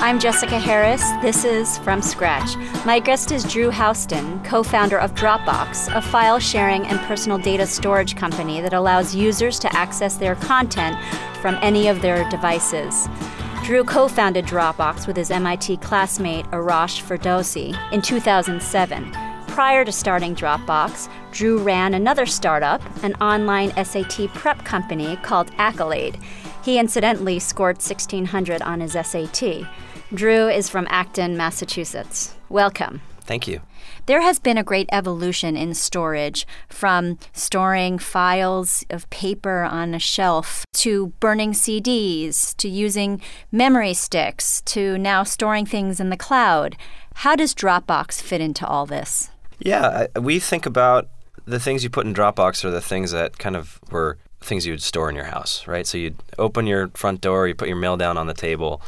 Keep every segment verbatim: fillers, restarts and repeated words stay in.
I'm Jessica Harris. This is From Scratch. My guest is Drew Houston, co-founder of Dropbox, a file sharing and personal data storage company that allows users to access their content from any of their devices. Drew co-founded Dropbox with his M I T classmate Arash Ferdowsi in two thousand seven. Prior to starting Dropbox, Drew ran another startup, an online S A T prep company called Accolade. He incidentally scored sixteen hundred on his S A T. Drew is from Acton, Massachusetts. Welcome. Thank you. There has been a great evolution in storage, from storing files of paper on a shelf to burning C Ds to using memory sticks to now storing things in the cloud. How does Dropbox fit into all this? Yeah, we think about the things you put in Dropbox are the things that kind of were things you would store in your house, right? So you'd open your front door, you put your mail down on the table,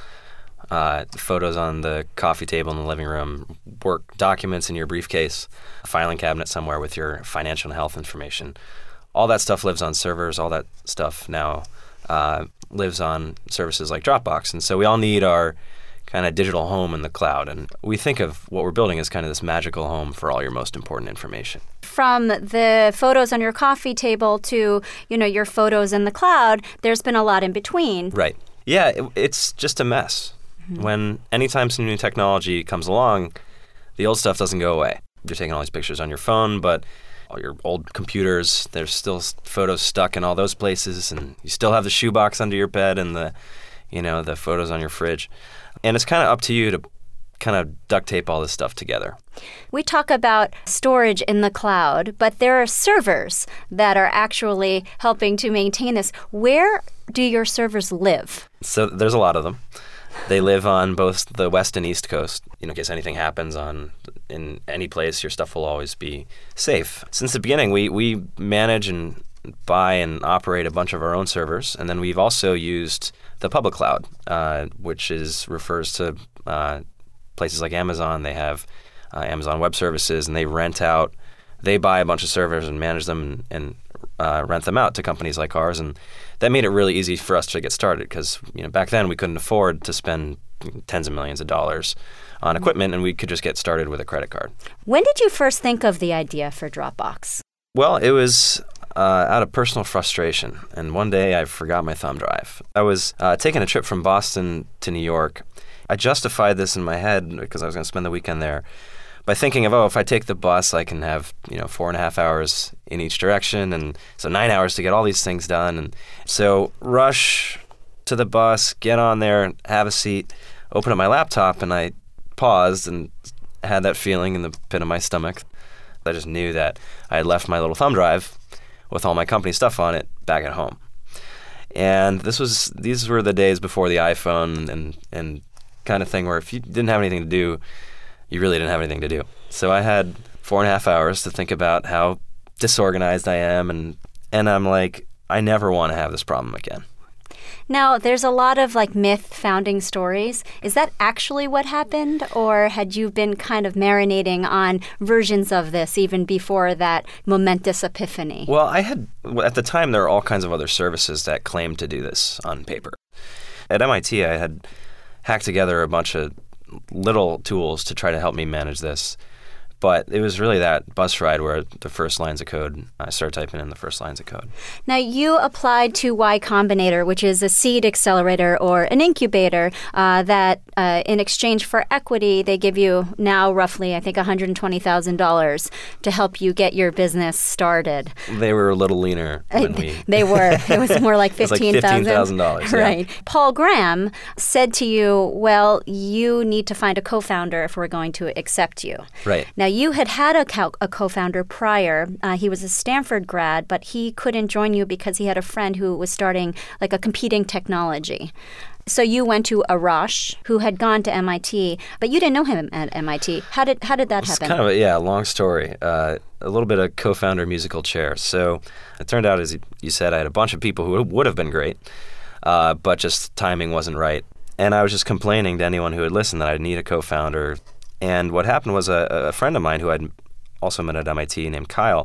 uh, photos on the coffee table in the living room, work documents in your briefcase, a filing cabinet somewhere with your financial and health information. All that stuff lives on servers. All that stuff now uh, lives on services like Dropbox. And so we all need our kind of digital home in the cloud. And we think of what we're building as kind of this magical home for all your most important information. From the photos on your coffee table to, you know, your photos in the cloud, there's been a lot in between. Right. Yeah, it, it's just a mess. Mm-hmm. When anytime some new technology comes along, the old stuff doesn't go away. You're taking all these pictures on your phone, but all your old computers, there's still photos stuck in all those places, and you still have the shoebox under your bed and the, you know, the photos on your fridge. And it's kind of up to you to kind of duct tape all this stuff together. We talk about storage in the cloud, but there are servers that are actually helping to maintain this. Where do your servers live? So there's a lot of them. They live on both the west and east coast. You know, in case anything happens on in any place, your stuff will always be safe. Since the beginning, we, we manage and buy and operate a bunch of our own servers, and then we've also used the public cloud, uh, which is refers to uh, places like Amazon. They have uh, Amazon Web Services, and they rent out. They buy a bunch of servers and manage them and, and uh, rent them out to companies like ours, and that made it really easy for us to get started because, you know, back then we couldn't afford to spend tens of millions of dollars on equipment, and we could just get started with a credit card. When did you first think of the idea for Dropbox? Well, it was uh, out of personal frustration, and one day I forgot my thumb drive. I was uh, taking a trip from Boston to New York. I justified this in my head because I was going to spend the weekend there by thinking of, oh, if I take the bus, I can have, you know, four and a half hours in each direction, and so nine hours to get all these things done. And so rush to the bus, get on there, have a seat, open up my laptop, and I paused and had that feeling in the pit of my stomach. I just knew that I had left my little thumb drive with all my company stuff on it back at home. And this was these were the days before the iPhone and and kind of thing where if you didn't have anything to do, you really didn't have anything to do. So I had four and a half hours to think about how disorganized I am, and and I'm like, I never want to have this problem again. Now, there's a lot of like myth founding stories. Is that actually what happened, or had you been kind of marinating on versions of this even before that momentous epiphany? Well, I had, at the time, there were all kinds of other services that claimed to do this on paper. At M I T, I had hacked together a bunch of little tools to try to help me manage this. But it was really that bus ride where the first lines of code, I started typing in the first lines of code. Now, you applied to Y Combinator, which is a seed accelerator or an incubator uh, that uh, in exchange for equity, they give you now roughly, I think, one hundred twenty thousand dollars to help you get your business started. They were a little leaner when we... They were. It was more like fifteen thousand dollars. It was like fifteen thousand dollars, yeah. Right. Paul Graham said to you, well, you need to find a co-founder if we're going to accept you. Right. Now, you had had a, co- a co-founder prior. Uh, he was a Stanford grad, but he couldn't join you because he had a friend who was starting like a competing technology. So you went to Arash, who had gone to M I T, but you didn't know him at M I T. How did how did that happen? It's kind of a, yeah, long story. Uh, a little bit of co-founder musical chair. So it turned out, as you said, I had a bunch of people who would have been great, uh, but just timing wasn't right. And I was just complaining to anyone who would listen that I'd need a co-founder. And what happened was a, a friend of mine who I'd also met at M I T named Kyle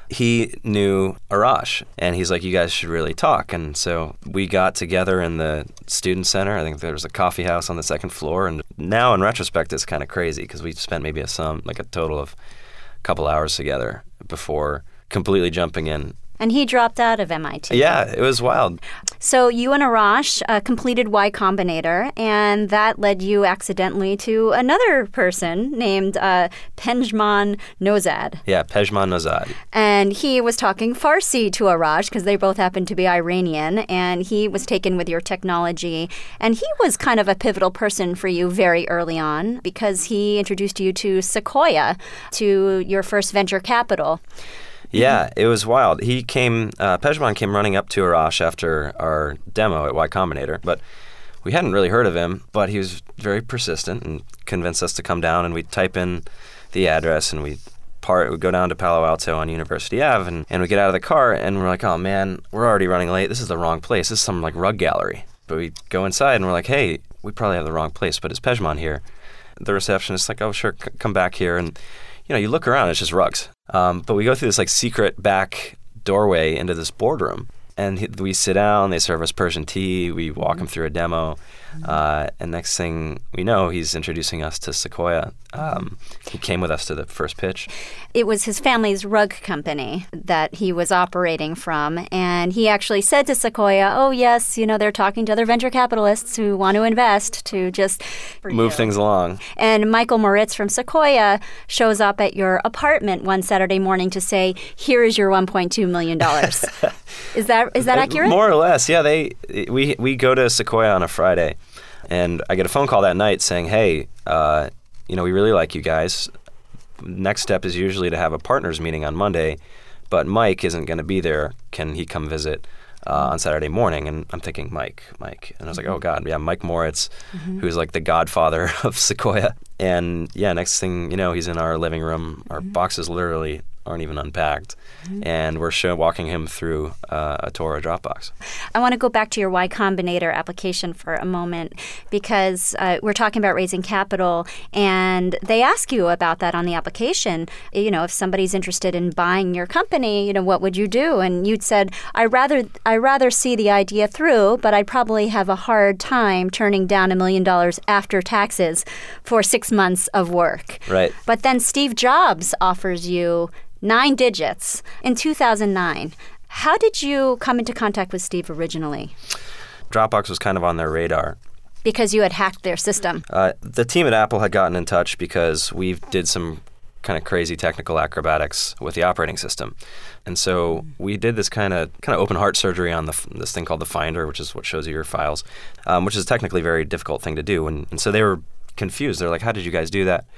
he knew Arash, and he's like, you guys should really talk. And so we got together in the student center. I think there was a coffee house on the second floor. And now in retrospect, it's kind of crazy because we spent maybe a sum, like a total of a couple hours together before completely jumping in. And he dropped out of M I T. Yeah, it was wild. So you and Arash uh, completed Y Combinator, and that led you accidentally to another person named uh, Pejman Nozad. Yeah, Pejman Nozad. And he was talking Farsi to Arash because they both happened to be Iranian, and he was taken with your technology. And he was kind of a pivotal person for you very early on because he introduced you to Sequoia, to your first venture capital. Yeah, it was wild. He came, uh, Pejman came running up to Arash after our demo at Y Combinator, but we hadn't really heard of him, but he was very persistent and convinced us to come down, and we'd type in the address, and we'd, part, we'd go down to Palo Alto on University Avenue, and, and we get out of the car, and we're like, oh man, we're already running late. This is the wrong place. This is some like rug gallery. But we go inside, and we're like, hey, we probably have the wrong place, but is Pejman here? The receptionist's like, oh, sure, c- come back here, and you know, you look around, it's just rugs. Um, but we go through this like secret back doorway into this boardroom, and he, we sit down. They serve us Persian tea. We walk him through a demo, uh, and next thing we know, he's introducing us to Sequoia. Um, he came with us to the first pitch. It was his family's rug company that he was operating from, and he actually said to Sequoia, oh, yes, you know, they're talking to other venture capitalists who want to invest to just move you. things along. And Michael Moritz from Sequoia shows up at your apartment one Saturday morning to say, here is your one point two million dollars. Is that is that accurate? More or less, yeah. They we we go to Sequoia on a Friday, and I get a phone call that night saying, hey, uh, you know, we really like you guys. Next step is usually to have a partners meeting on Monday, but Mike isn't going to be there. Can he come visit uh, on Saturday morning? And I'm thinking, Mike, Mike. And I was like, oh, God, yeah, Mike Moritz, mm-hmm. who's like the godfather of Sequoia. And yeah, next thing you know, he's in our living room. Our mm-hmm. boxes literally aren't even unpacked. Mm-hmm. And we're show, walking him through uh, a Torah Dropbox. I want to go back to your Y Combinator application for a moment because uh, we're talking about raising capital, and they ask you about that on the application. You know, if somebody's interested in buying your company, you know, what would you do? And you'd said, I rather I rather see the idea through, but I'd probably have a hard time turning down a million dollars after taxes for six months of work. Right. But then Steve Jobs offers you nine digits in two thousand nine. How did you come into contact with Steve originally? Dropbox was kind of on their radar. Because you had hacked their system. Uh, the team at Apple had gotten in touch because we did some kind of crazy technical acrobatics with the operating system. And so we did this kind of kind of open heart surgery on the this thing called the Finder, which is what shows you your files, um, which is technically a very difficult thing to do. And, and so they were confused. They're like, how did you guys do that?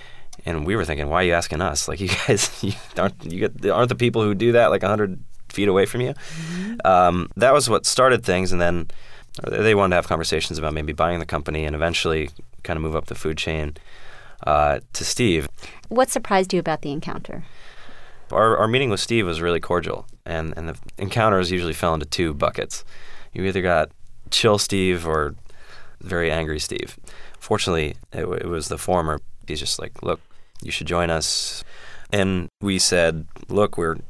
And we were thinking, why are you asking us? Like, you guys you aren't you get, aren't the people who do that like one hundred feet away from you? Mm-hmm. Um, that was what started things. And then they wanted to have conversations about maybe buying the company and eventually kind of move up the food chain uh, to Steve. What surprised you about the encounter? Our, our meeting with Steve was really cordial. And, and the encounters usually fell into two buckets. You either got chill Steve or very angry Steve. Fortunately, it, it was the former. He's just like, look, you should join us. And we said, look, we're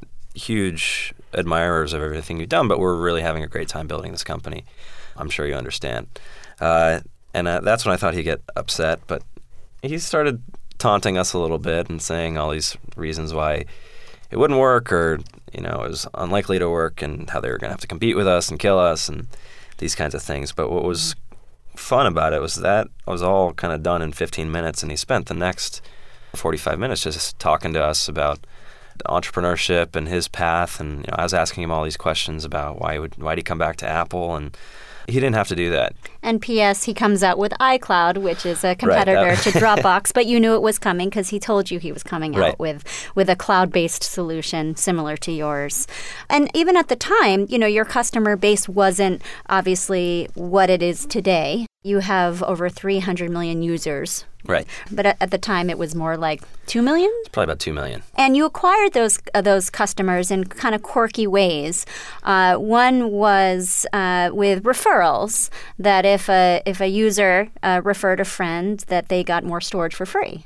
huge admirers of everything you've done, but we're really having a great time building this company. I'm sure you understand. Uh, and uh, that's when I thought he'd get upset. But he started taunting us a little bit and saying all these reasons why it wouldn't work, or, you know, it was unlikely to work, and how they were going to have to compete with us and kill us and these kinds of things. But what was fun about it was that it was all kind of done in fifteen minutes, and he spent the next forty-five minutes just talking to us about entrepreneurship and his path. And, you know, I was asking him all these questions about why would why'd he come back to Apple, and he didn't have to do that. And P S he comes out with iCloud, which is a competitor right, to Dropbox, but you knew it was coming because he told you he was coming out right. with, with a cloud-based solution similar to yours. And even at the time, you know, your customer base wasn't obviously what it is today. You have over three hundred million users. Right. But at, at the time, it was more like two million? It's probably about two million. And you acquired those uh, those customers in kind of quirky ways. Uh, one was uh, with referrals, that if a, if a user uh, referred a friend, that they got more storage for free.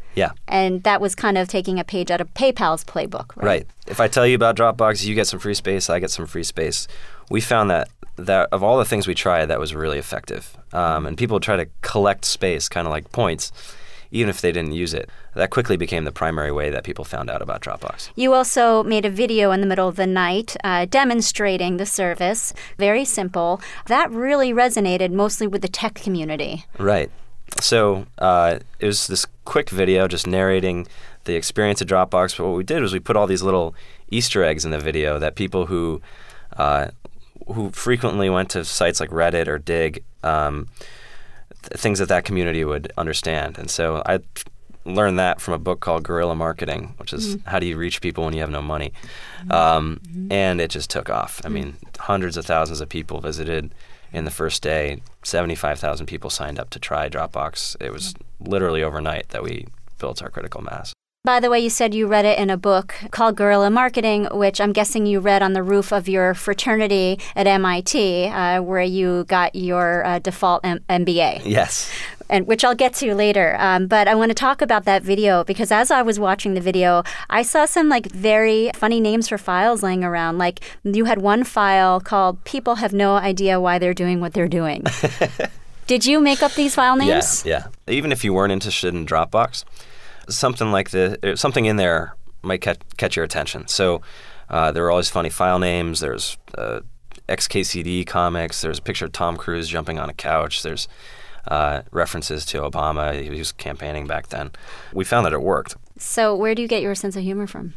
Yeah. And that was kind of taking a page out of PayPal's playbook, right? Right. If I tell you about Dropbox, you get some free space, I get some free space. We found that that of all the things we tried, that was really effective. Um, and people try to collect space, kind of like points, even if they didn't use it. That quickly became the primary way that people found out about Dropbox. You also made a video in the middle of the night uh, demonstrating the service. Very simple. That really resonated mostly with the tech community. Right. So uh, it was this quick video just narrating the experience of Dropbox. But what we did was we put all these little Easter eggs in the video that people who uh, who frequently went to sites like Reddit or Dig, um, th- things that that community would understand. And so I learned that from a book called Guerrilla Marketing, which is mm-hmm. how do you reach people when you have no money. Um, mm-hmm. And it just took off. I mm-hmm. mean, hundreds of thousands of people visited in the first day. seventy-five thousand people signed up to try Dropbox. It was literally overnight that we built our critical mass. By the way, you said you read it in a book called Guerrilla Marketing, which I'm guessing you read on the roof of your fraternity at M I T, uh, where you got your uh, default M- MBA. Yes. And which I'll get to later. Um, but I want to talk about that video because as I was watching the video, I saw some like very funny names for files laying around. Like you had one file called "People Have No Idea Why They're Doing What They're Doing." Did you make up these file names? Yeah, yeah. Even if you weren't interested in Dropbox, something like the something in there might catch, catch your attention. So uh, there were always funny file names. There's uh, X K C D comics. There's a picture of Tom Cruise jumping on a couch. There's uh, references to Obama. He was campaigning back then. We found that it worked. So where do you get your sense of humor from?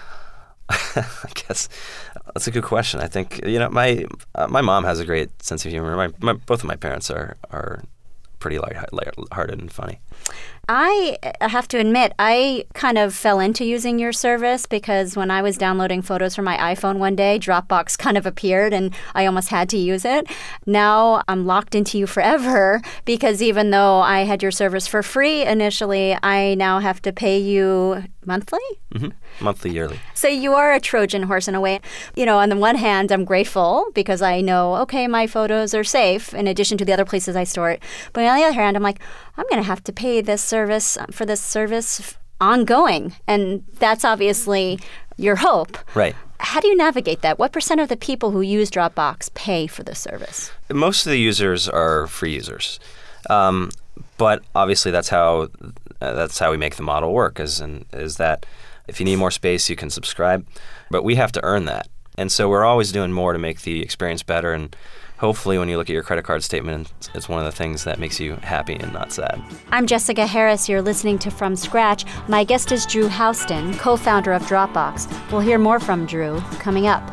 I guess that's a good question. I think you know my uh, my mom has a great sense of humor. My, my both of my parents are are pretty light, light-hearted and funny. I have to admit, I kind of fell into using your service because when I was downloading photos from my iPhone one day, Dropbox kind of appeared and I almost had to use it. Now I'm locked into you forever because even though I had your service for free initially, I now have to pay you monthly? Mm-hmm. Monthly, yearly. So you are a Trojan horse in a way. You know, on the one hand, I'm grateful because I know, okay, my photos are safe in addition to the other places I store it. But on the other hand, I'm like, I'm going to have to pay this service for this service ongoing. And that's obviously your hope. Right. How do you navigate that? What percent of the people who use Dropbox pay for this service? Most of the users are free users. Um, but obviously that's how uh, that's how we make the model work is, and, is that if you need more space, you can subscribe. But we have to earn that. And so we're always doing more to make the experience better. And hopefully when you look at your credit card statement, it's one of the things that makes you happy and not sad. I'm Jessica Harris. You're listening to From Scratch. My guest is Drew Houston, co-founder of Dropbox. We'll hear more from Drew coming up.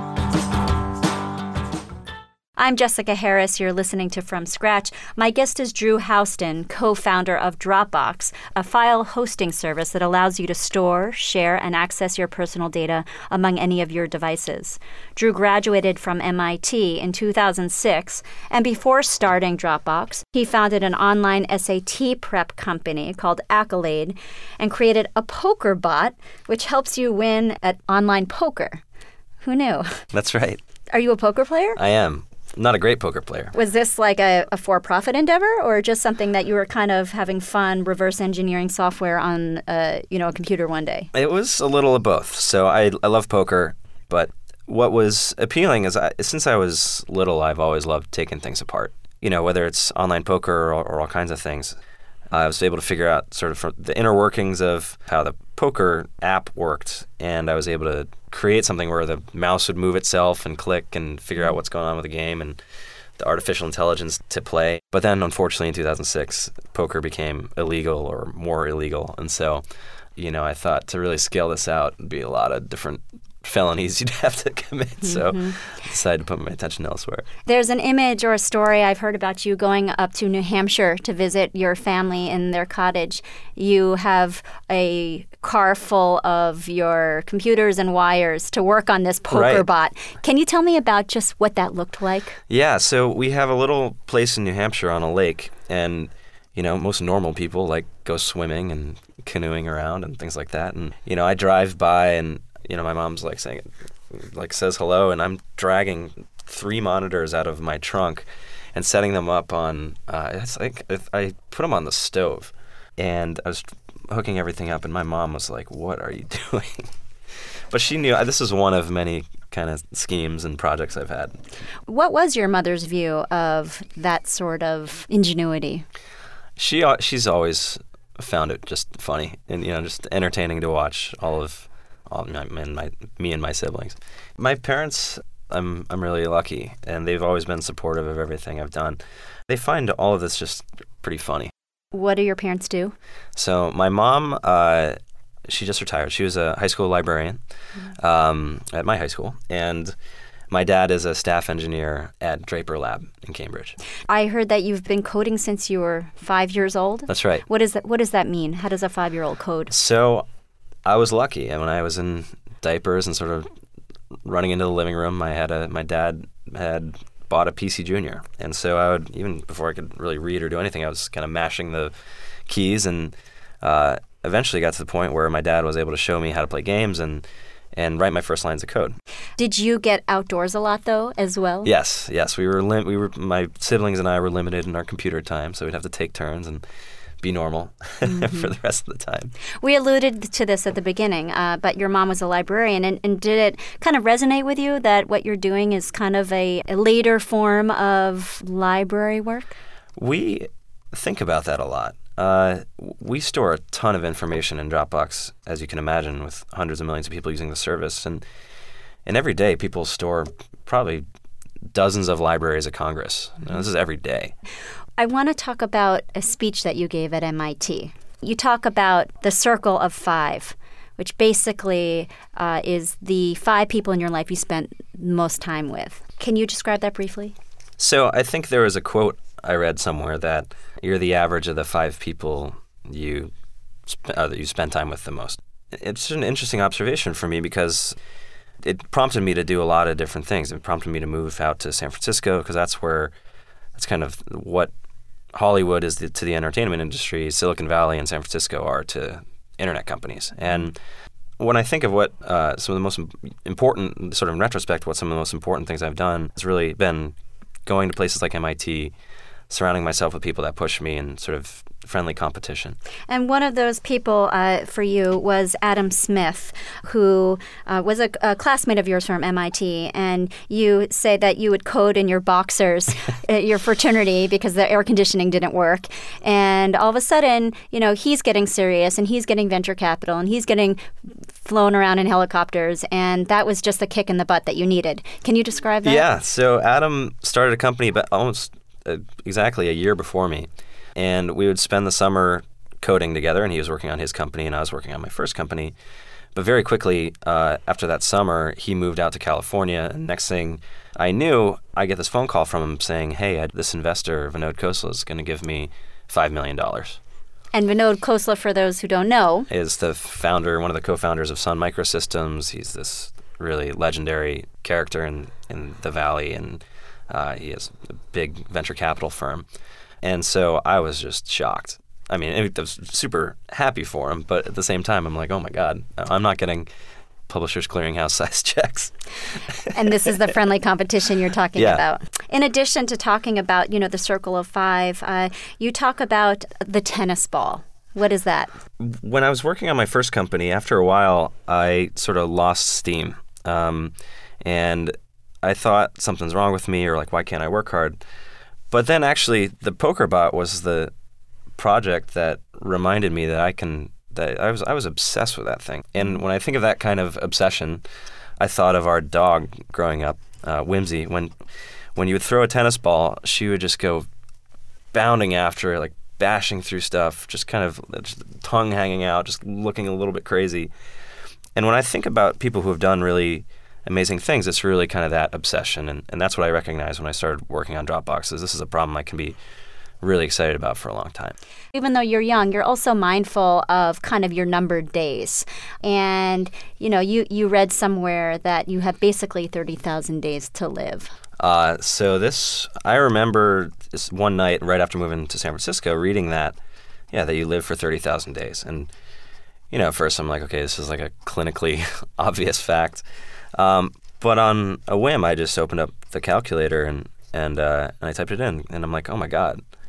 I'm Jessica Harris. You're listening to From Scratch. My guest is Drew Houston, co-founder of Dropbox, a file hosting service that allows you to store, share, and access your personal data among any of your devices. Drew graduated from M I T in two thousand six, and before starting Dropbox, he founded an online S A T prep company called Accolade and created a poker bot, which helps you win at online poker. Who knew? That's right. Are you a poker player? I am. Not a great poker player. Was this like a, a for-profit endeavor or just something that you were kind of having fun reverse engineering software on uh, you know, a computer one day? It was a little of both. So I, I love poker, but what was appealing is I, since I was little, I've always loved taking things apart. You know, whether it's online poker or, or all kinds of things. I was able to figure out sort of the inner workings of how the poker app worked, and I was able to create something where the mouse would move itself and click and figure out what's going on with the game and the artificial intelligence to play. But then, unfortunately, in two thousand six, poker became illegal or more illegal, and so, you know, I thought to really scale this out would be a lot of different felonies you'd have to commit, so mm-hmm. I decided to put my attention elsewhere. There's an image or a story I've heard about you going up to New Hampshire to visit your family in their cottage. You have a car full of your computers and wires to work on this poker right. bot. Can you tell me about just what that looked like? Yeah, so we have a little place in New Hampshire on a lake, and you know, most normal people like go swimming and canoeing around and things like that. And you know, I drive by and you know, my mom's like saying, like says hello, and I'm dragging three monitors out of my trunk and setting them up on. Uh, it's like I put them on the stove, and I was hooking everything up, and my mom was like, "What are you doing?" But she knew this is one of many kind of schemes and projects I've had. What was your mother's view of that sort of ingenuity? She she's always found it just funny and, you know, just entertaining to watch all of all my, my me and my siblings. My parents, I'm I'm really lucky, and they've always been supportive of everything I've done. They find all of this just pretty funny. What do your parents do? So my mom, uh, she just retired. She was a high school librarian mm-hmm. um, at my high school, and my dad is a staff engineer at Draper Lab in Cambridge. I heard that you've been coding since you were five years old. That's right. What is that? What does that mean? How does a five-year-old code? So I was lucky, and when I was in diapers and sort of running into the living room, I had a my dad had bought a P C Junior, and so I would, even before I could really read or do anything, I was kind of mashing the keys, and uh, eventually got to the point where my dad was able to show me how to play games and and write my first lines of code. Did you get outdoors a lot though, as well? Yes, yes. We were lim- we were my siblings and I were limited in our computer time, so we'd have to take turns and be normal mm-hmm. for the rest of the time. We alluded to this at the beginning, uh, but your mom was a librarian, and, and did it kind of resonate with you that what you're doing is kind of a, a later form of library work? We think about that a lot. Uh, we store a ton of information in Dropbox, as you can imagine, with hundreds of millions of people using the service, and and every day people store probably dozens of libraries of Congress. Mm-hmm. Now, this is every day. I want to talk about a speech that you gave at M I T. You talk about the circle of five, which basically uh, is the five people in your life you spent most time with. Can you describe that briefly? So I think there was a quote I read somewhere that you're the average of the five people you sp- uh, that you spend time with the most. It's an interesting observation for me because it prompted me to do a lot of different things. It prompted me to move out to San Francisco because that's where that's kind of what Hollywood is the, to the entertainment industry. Silicon Valley and San Francisco are to internet companies. And when I think of what uh, some of the most important, sort of in retrospect, what some of the most important things I've done has really been going to places like M I T, surrounding myself with people that push me in sort of friendly competition. And one of those people uh, for you was Adam Smith, who uh, was a, a classmate of yours from M I T. And you say that you would code in your boxers at your fraternity because the air conditioning didn't work. And all of a sudden, you know, he's getting serious and he's getting venture capital and he's getting flown around in helicopters. And that was just the kick in the butt that you needed. Can you describe that? Yeah. So Adam started a company about almost uh, exactly a year before me. And we would spend the summer coding together, and he was working on his company, and I was working on my first company. But very quickly, uh, after that summer, he moved out to California, and next thing I knew, I get this phone call from him saying, hey, I, this investor, Vinod Khosla, is going to give me five million dollars. And Vinod Khosla, for those who don't know, is the founder, one of the co-founders of Sun Microsystems. He's this really legendary character in, in the Valley, and uh, he has a big venture capital firm. And so I was just shocked. I mean, I was super happy for him, but at the same time, I'm like, oh my God, I'm not getting Publishers Clearinghouse size checks. And this is the friendly competition you're talking yeah. about. In addition to talking about, you know, the circle of five, uh, you talk about the tennis ball. What is that? When I was working on my first company, after a while, I sort of lost steam. Um, and I thought something's wrong with me, or like, why can't I work hard? But then actually the PokerBot was the project that reminded me that I can that I was I was obsessed with that thing. And when I think of that kind of obsession, I thought of our dog growing up, uh, Whimsy. When when you would throw a tennis ball, she would just go bounding after it, like bashing through stuff, just kind of just tongue hanging out, just looking a little bit crazy. And when I think about people who have done really amazing things, it's really kind of that obsession. And, and that's what I recognized when I started working on Dropbox, is this is a problem I can be really excited about for a long time. Even though you're young, you're also mindful of kind of your numbered days. And, you know, you, you read somewhere that you have basically thirty thousand days to live. Uh, so this, I remember this one night right after moving to San Francisco reading that, yeah, that you live for thirty thousand days. And, you know, at first I'm like, okay, this is like a clinically obvious fact. Um, but on a whim, I just opened up the calculator and and, uh, and I typed it in, and I'm like, oh my God,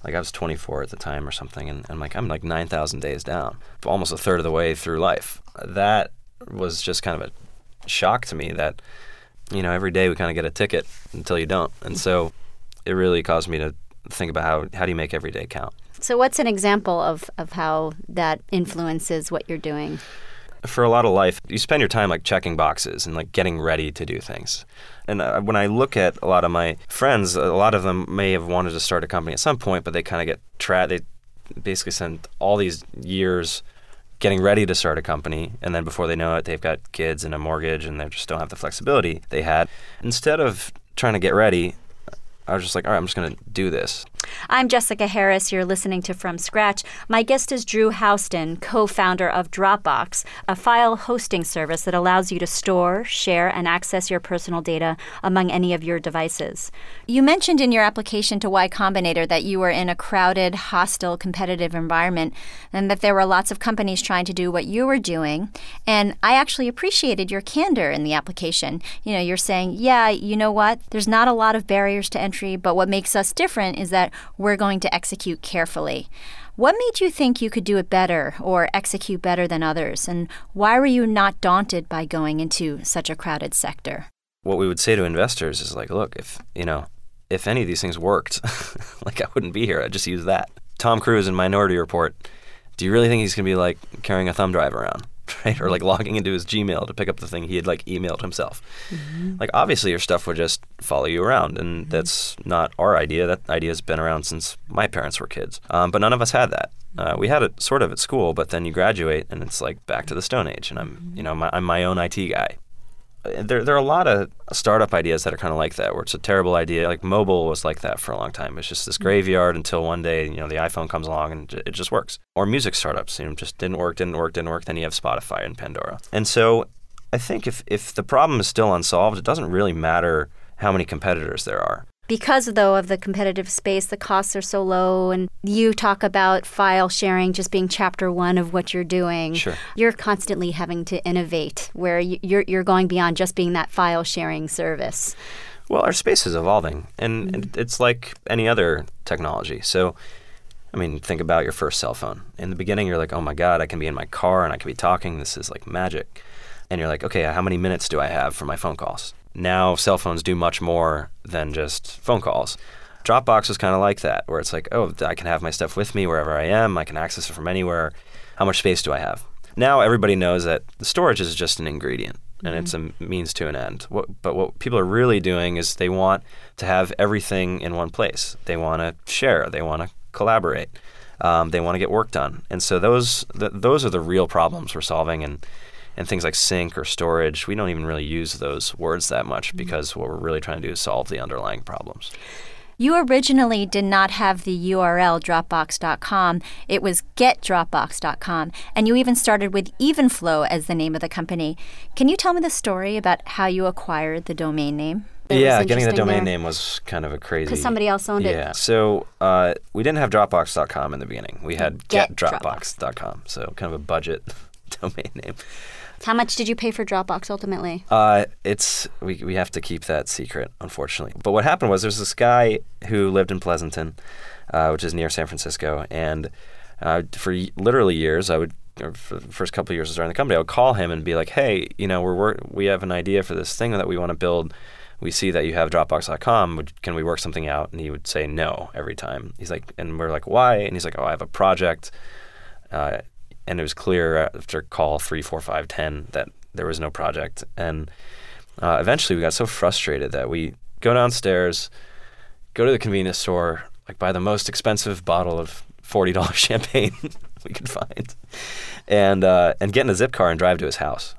Like I was twenty-four at the time or something, and I'm like, I'm like nine thousand days down, almost a third of the way through life. That was just kind of a shock to me that, you know, every day we kind of get a ticket until you don't. And so it really caused me to think about how, how do you make every day count? So what's an example of, of how that influences what you're doing? For a lot of life, you spend your time like checking boxes and like getting ready to do things. And uh, when I look at a lot of my friends, a lot of them may have wanted to start a company at some point, but they kind of get trapped. They basically spend all these years getting ready to start a company, and then before they know it, they've got kids and a mortgage, and they just don't have the flexibility they had. Instead of trying to get ready, I was just like, all right, I'm just going to do this. I'm Jessica Harris. You're listening to From Scratch. My guest is Drew Houston, co-founder of Dropbox, a file hosting service that allows you to store, share, and access your personal data among any of your devices. You mentioned in your application to Y Combinator that you were in a crowded, hostile, competitive environment and that there were lots of companies trying to do what you were doing. And I actually appreciated your candor in the application. You know, you're saying, yeah, you know what? There's not a lot of barriers to entry, but what makes us different is that we're going to execute carefully. What made you think you could do it better or execute better than others? And why were you not daunted by going into such a crowded sector? What we would say to investors is like, look, if, you know, if any of these things worked, like I wouldn't be here. I'd just use that. Tom Cruise in Minority Report, do you really think he's going to be like carrying a thumb drive around? Right? Or like logging into his Gmail to pick up the thing he had like emailed himself. Mm-hmm. Like obviously your stuff would just follow you around, and mm-hmm. that's not our idea. That idea has been around since my parents were kids. Um, but none of us had that. Uh, we had it sort of at school, but then you graduate and it's like back to the Stone Age. And I'm, mm-hmm. you know, my, I'm my own I T guy. There, there are a lot of startup ideas that are kind of like that, where it's a terrible idea. Like mobile was like that for a long time. It's just this graveyard until one day, you know, the iPhone comes along and it just works. Or music startups, you know, just didn't work, didn't work, didn't work. Then you have Spotify and Pandora. And so I think if, if the problem is still unsolved, it doesn't really matter how many competitors there are. Because, though, of the competitive space, the costs are so low, and you talk about file sharing just being chapter one of what you're doing. Sure. You're constantly having to innovate, where you're you're going beyond just being that file sharing service. Well, our space is evolving, and mm-hmm. it's like any other technology. So, I mean, think about your first cell phone. In the beginning, you're like, oh my God, I can be in my car and I can be talking. This is like magic. And you're like, okay, how many minutes do I have for my phone calls? Now cell phones do much more than just phone calls. Dropbox was kind of like that, where it's like, oh, I can have my stuff with me wherever I am. I can access it from anywhere. How much space do I have? Now everybody knows that the storage is just an ingredient, and mm-hmm. it's a means to an end. What, but what people are really doing is they want to have everything in one place. They want to share. They want to collaborate. Um, they want to get work done. And so those th- those are the real problems we're solving. And And things like sync or storage, we don't even really use those words that much because what we're really trying to do is solve the underlying problems. You originally did not have the U R L Dropbox dot com. It was Get Dropbox dot com. And you even started with Evenflow as the name of the company. Can you tell me the story about how you acquired the domain name? It yeah, getting the domain there. name was kind of a crazy... Because somebody else owned yeah. it. Yeah, so uh, we didn't have Dropbox dot com in the beginning. We had Get Dropbox dot com, so kind of a budget domain name. How much did you pay for Dropbox ultimately? Uh, it's we we have to keep that secret, unfortunately. But what happened was there's this guy who lived in Pleasanton, uh, which is near San Francisco, and uh, for y- literally years, I would, or for the first couple of years I was running the company, I would call him and be like, hey, you know, we're work- we have an idea for this thing that we want to build. We see that you have Dropbox dot com. Would, can we work something out? And he would say no every time. He's like, and we're like, why? And he's like, oh, I have a project. Uh, And it was clear after call three, four, five, ten that there was no project. And uh, eventually we got so frustrated that we go downstairs, go to the convenience store, like buy the most expensive bottle of forty dollars champagne we could find, and uh, and get in a zip car and drive to his house.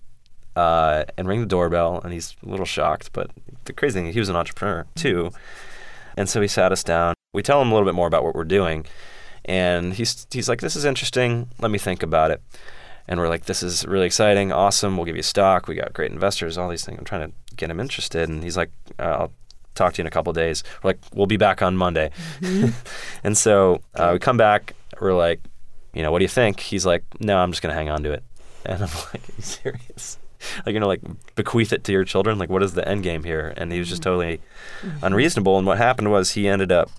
Uh, and ring the doorbell, and he's a little shocked. But the crazy thing, he was an entrepreneur too. And so he sat us down. We tell him a little bit more about what we're doing. And he's he's like, this is interesting. Let me think about it. And we're like, this is really exciting. Awesome. We'll give you stock. We got great investors, all these things. I'm trying to get him interested. And he's like, uh, I'll talk to you in a couple of days. We're like, we'll be back on Monday. Mm-hmm. And so uh, we come back. We're like, you know, what do you think? He's like, no, I'm just going to hang on to it. And I'm like, are you serious? Like, you know, like bequeath it to your children? Like, what is the end game here? And he was just totally mm-hmm. unreasonable. And what happened was he ended up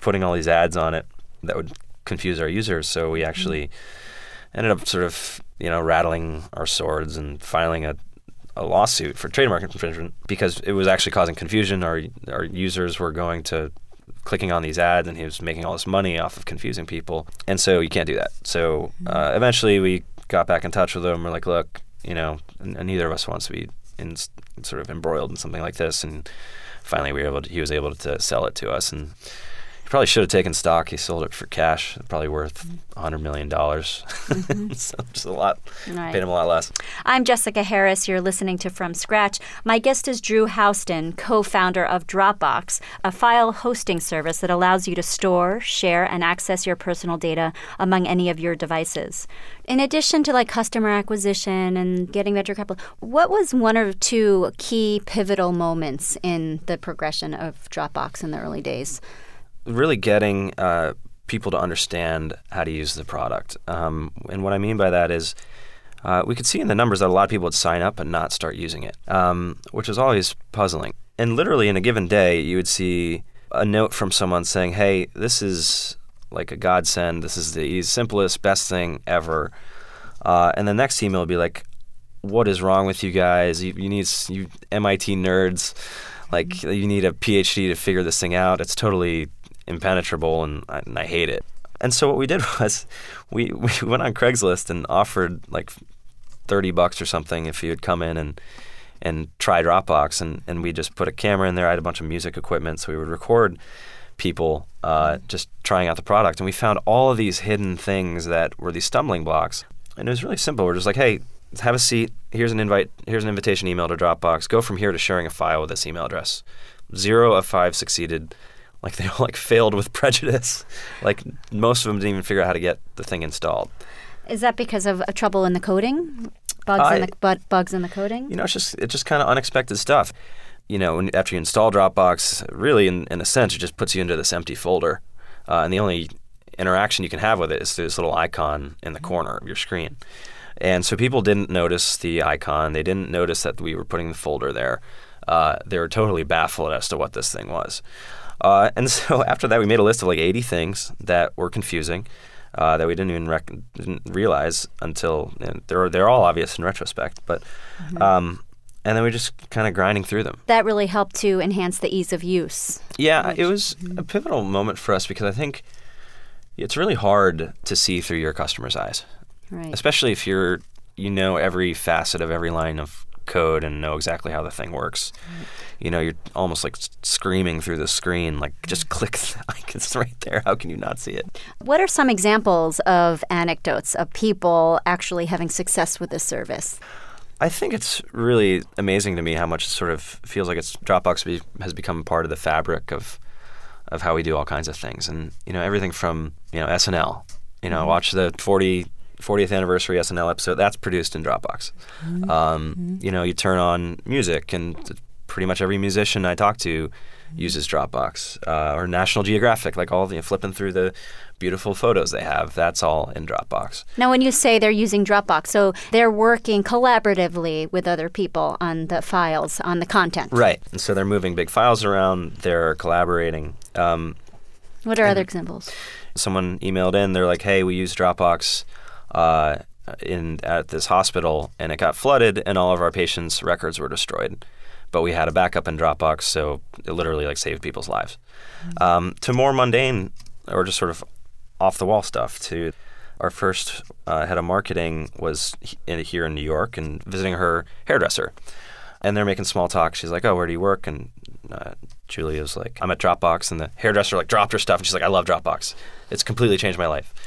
putting all these ads on it that would confuse our users. So we actually mm-hmm. ended up sort of, you know, rattling our swords and filing a, a lawsuit for trademark infringement because it was actually causing confusion. Our our users were going to clicking on these ads, and he was making all this money off of confusing people. And so you can't do that. So uh, eventually we got back in touch with him. We're like, look, you know, and, and neither of us wants to be in, sort of embroiled in something like this. And finally we were able to, he was able to sell it to us. And he probably should have taken stock. He sold it for cash, probably worth one hundred million dollars. Mm-hmm. So just a lot, right. Paid him a lot less. I'm Jessica Harris. You're listening to From Scratch. My guest is Drew Houston, co-founder of Dropbox, a file hosting service that allows you to store, share, and access your personal data among any of your devices. In addition to like customer acquisition and getting venture capital, what was one or two key pivotal moments in the progression of Dropbox in the early days? Really getting uh, people to understand how to use the product. Um, and what I mean by that is uh, we could see in the numbers that a lot of people would sign up and not start using it, um, which was always puzzling. And literally in a given day, you would see a note from someone saying, hey, this is like a godsend. This is the simplest, best thing ever. Uh, and the next email would be like, what is wrong with you guys? You, you need you M I T nerds. Like, you need a P H D to figure this thing out. It's totally impenetrable, and I, and I hate it. And so what we did was we, we went on Craigslist and offered like thirty bucks or something if you would come in and and try Dropbox. And, and we just put a camera in there. I had a bunch of music equipment, so we would record people uh, just trying out the product. And we found all of these hidden things that were these stumbling blocks. And it was really simple. We're just like, hey, have a seat. Here's an invite. Here's an invitation email to Dropbox. Go from here to sharing a file with this email address. Zero of five succeeded. Like they all like failed with prejudice. Like most of them didn't even figure out how to get the thing installed. Is that because of uh, trouble in the coding? Bugs I, in the bu- bugs in the coding? You know, it's just it's just kind of unexpected stuff. You know, when, after you install Dropbox, really in, in a sense, it just puts you into this empty folder, uh, and the only interaction you can have with it is through this little icon in the corner of your screen. And so people didn't notice the icon. They didn't notice that we were putting the folder there. Uh, they were totally baffled as to what this thing was. Uh, and so after that, we made a list of like eighty things that were confusing uh, that we didn't even rec- didn't realize until you know, they're they're all obvious in retrospect. But mm-hmm. um, and then we just kind of grinding through them. That really helped to enhance the ease of use. Yeah, which, it was mm-hmm. a pivotal moment for us because I think it's really hard to see through your customer's eyes, right? Especially if you're you know every facet of every line of code and know exactly how the thing works. Right. You know, you're almost like screaming through the screen, like, just click the icons right there. How can you not see it? What are some examples of anecdotes of people actually having success with this service? I think it's really amazing to me how much it sort of feels like it's Dropbox be, has become part of the fabric of of how we do all kinds of things. And, you know, everything from, you know, S N L. You know, mm-hmm. watch the fortieth anniversary S N L episode. That's produced in Dropbox. Mm-hmm. Um, you know, you turn on music and pretty much every musician I talk to uses Dropbox, uh, or National Geographic, like all the you know, flipping through the beautiful photos they have. That's all in Dropbox. Now, when you say they're using Dropbox, so they're working collaboratively with other people on the files, on the content. Right. And so they're moving big files around. They're collaborating. Um, what are other examples? Someone emailed in. They're like, hey, we use Dropbox uh, in at this hospital, and it got flooded, and all of our patients' records were destroyed. But we had a backup in Dropbox, so it literally like saved people's lives. Mm-hmm. Um, to more mundane or just sort of off-the-wall stuff. To our first uh, head of marketing was in, here in New York and visiting her hairdresser. And they're making small talk. She's like, oh, where do you work? And uh, Julie was like, I'm at Dropbox. And the hairdresser like dropped her stuff, and she's like, I love Dropbox. It's completely changed my life.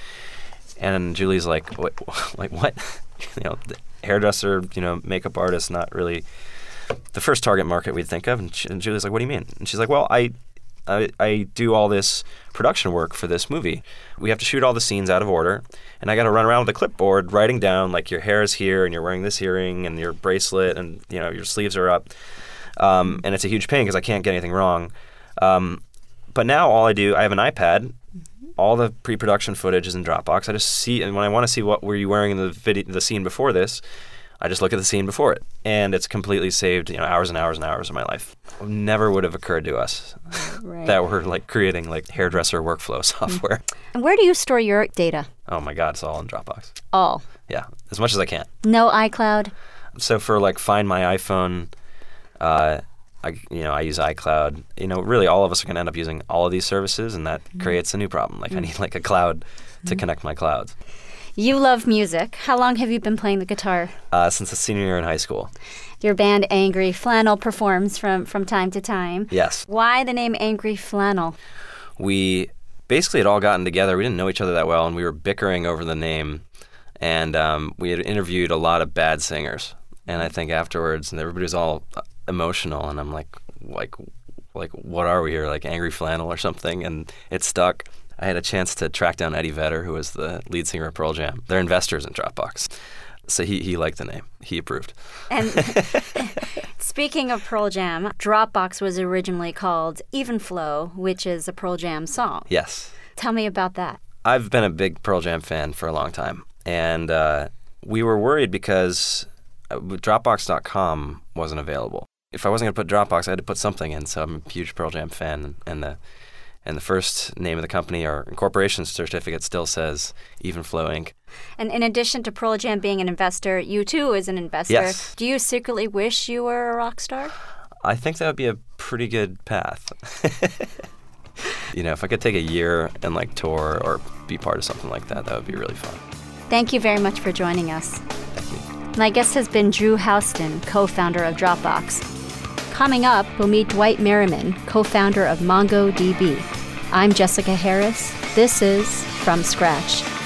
And Julie's like, what? like what? you know, the hairdresser, you know, makeup artist, not really the first target market we'd think of. And, she, and Julie's like, what do you mean? And she's like, well, I, I I do all this production work for this movie. We have to shoot all the scenes out of order, and I got to run around with a clipboard writing down, like, your hair is here, and you're wearing this earring, and your bracelet, and, you know, your sleeves are up. Um, and it's a huge pain because I can't get anything wrong. Um, but now all I do, I have an iPad. All the pre-production footage is in Dropbox. I just see, and when I want to see what were you wearing in the video, the scene before this, I just look at the scene before it, and it's completely saved, you know, hours and hours and hours of my life. Never would have occurred to us right. that we're like creating like hairdresser workflow software. And where do you store your data? Oh my God, it's all in Dropbox. All? Yeah, as much as I can. No iCloud? So for like Find My iPhone, uh, I you know I use iCloud. You know, really all of us are going to end up using all of these services, and that mm-hmm. creates a new problem. Like mm-hmm. I need like a cloud to mm-hmm. connect my clouds. You love music. How long have you been playing the guitar? Uh, since the senior year in high school. Your band Angry Flannel performs from, from time to time. Yes. Why the name Angry Flannel? We basically had all gotten together. We didn't know each other that well, and we were bickering over the name. And um, we had interviewed a lot of bad singers. And I think afterwards, and everybody was all emotional, and I'm like, like, like, what are we here? Like Angry Flannel or something? And it stuck. I had a chance to track down Eddie Vedder, who was the lead singer of Pearl Jam. They're investors in Dropbox. So he, he liked the name. He approved. And speaking of Pearl Jam, Dropbox was originally called Even Flow, which is a Pearl Jam song. Yes. Tell me about that. I've been a big Pearl Jam fan for a long time. And uh, we were worried because Dropbox dot com wasn't available. If I wasn't going to put Dropbox, I had to put something in. So I'm a huge Pearl Jam fan. And the And the first name of the company, our incorporation certificate, still says Even Flow Incorporated. And in addition to Pearl Jam being an investor, you too is an investor. Yes. Do you secretly wish you were a rock star? I think that would be a pretty good path. You know, if I could take a year and like tour or be part of something like that, that would be really fun. Thank you very much for joining us. Thank you. My guest has been Drew Houston, co-founder of Dropbox. Coming up, we'll meet Dwight Merriman, co-founder of MongoDB. I'm Jessica Harris. This is From Scratch.